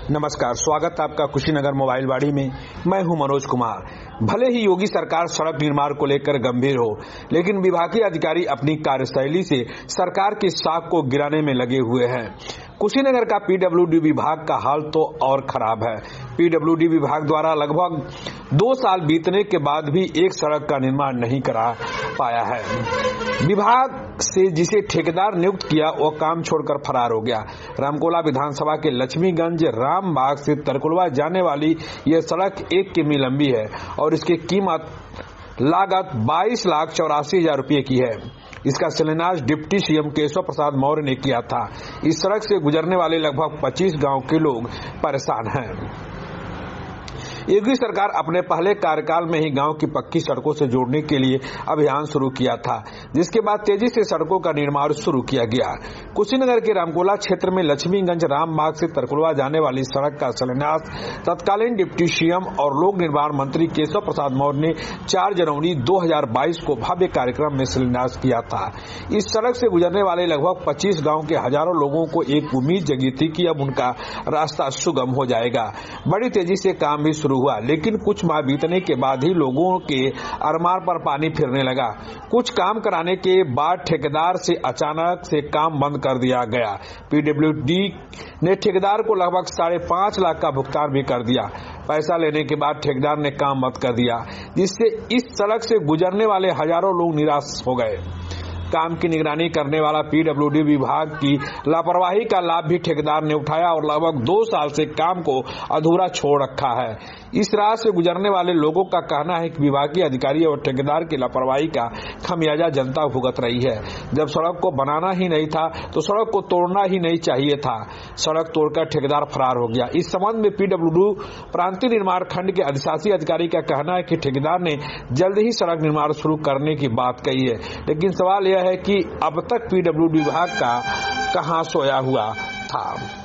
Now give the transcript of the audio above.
नमस्कार, स्वागत है आपका कुशीनगर मोबाइल वाड़ी में। मैं हूं मनोज कुमार। भले ही योगी सरकार सड़क निर्माण को लेकर गंभीर हो, लेकिन विभागीय अधिकारी अपनी कार्यशैली से सरकार की साख को गिराने में लगे हुए हैं। कुशीनगर का पीडब्ल्यूडी विभाग का हाल तो और खराब है। पीडब्ल्यूडी विभाग द्वारा लगभग 2 साल बीतने के बाद भी एक सड़क का निर्माण नहीं करा पाया है। विभाग से जिसे ठेकेदार नियुक्त किया वो काम छोड़कर फरार हो गया। रामकोला विधानसभा के लक्ष्मीगंज रामबाग से तरकुलवा जाने वाली यह सड़क 1 किमी लंबी है और इसकी लागत 22,84,000 रुपये की है। इसका शिलान्यास डिप्टी सीएम केशव प्रसाद मौर्य ने किया था। इस सड़क से गुजरने वाले लगभग 25 गांव के लोग परेशान हैं। योगी सरकार अपने पहले कार्यकाल में ही गांव की पक्की सड़कों से जोड़ने के लिए अभियान शुरू किया था, जिसके बाद तेजी से सड़कों का निर्माण शुरू किया गया। कुशीनगर के रामकोला क्षेत्र में लक्ष्मीगंज रामबाग से तरकुलवा जाने वाली सड़क का शिलान्यास तत्कालीन डिप्टी सीएम और लोक निर्माण मंत्री केशव प्रसाद मौर्य ने 4 जनवरी 2022 को भव्य कार्यक्रम में शिलान्यास किया था। इस सड़क से गुजरने वाले लगभग 25 गाँव के हजारों लोगों को एक उम्मीद जगी थी कि अब उनका रास्ता सुगम हो जाएगा। बड़ी तेजी से काम भी हुआ, लेकिन कुछ माह बीतने के बाद ही लोगों के अरमान पर पानी फिरने लगा। कुछ काम कराने के बाद ठेकेदार से अचानक से काम बंद कर दिया गया। पीडब्ल्यूडी ने ठेकेदार को लगभग 5.5 लाख का भुगतान भी कर दिया। पैसा लेने के बाद ठेकेदार ने काम बंद कर दिया, जिससे इस सड़क से गुजरने वाले हजारों लोग निराश हो गए। काम की निगरानी करने वाला पीडब्ल्यूडी विभाग की लापरवाही का लाभ भी ठेकेदार ने उठाया और लगभग 2 साल से काम को अधूरा छोड़ रखा है। इस राह से गुजरने वाले लोगों का कहना है कि विभागीय अधिकारी और ठेकेदार की लापरवाही का खमियाजा जनता भुगत रही है। जब सड़क को बनाना ही नहीं था तो सड़क को तोड़ना ही नहीं चाहिए था। सड़क तोड़कर ठेकेदार फरार हो गया। इस संबंध में पीडब्ल्यूडी प्रांतीय निर्माण खंड के अधिशासी अधिकारी का कहना है कि ठेकेदार ने जल्द ही सड़क निर्माण शुरू करने की बात कही है, लेकिन सवाल यह है कि अब तक पीडब्ल्यूडी विभाग का कहां सोया हुआ था।